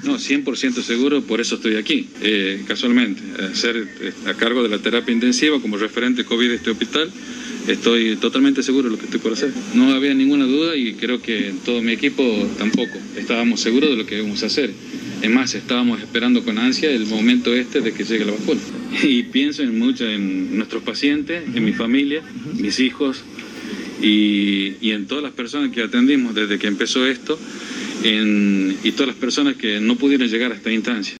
No, 100% seguro, por eso estoy aquí, casualmente, a cargo de la terapia intensiva como referente COVID de este hospital. Estoy totalmente seguro de lo que estoy por hacer. No había ninguna duda y creo que todo mi equipo tampoco. Estábamos seguros de lo que íbamos a hacer. Es más, estábamos esperando con ansia el momento de que llegue la vacuna. Y pienso en nuestros pacientes, en mi familia, mis hijos y en todas las personas que atendimos desde que empezó esto y todas las personas que no pudieron llegar a esta instancia.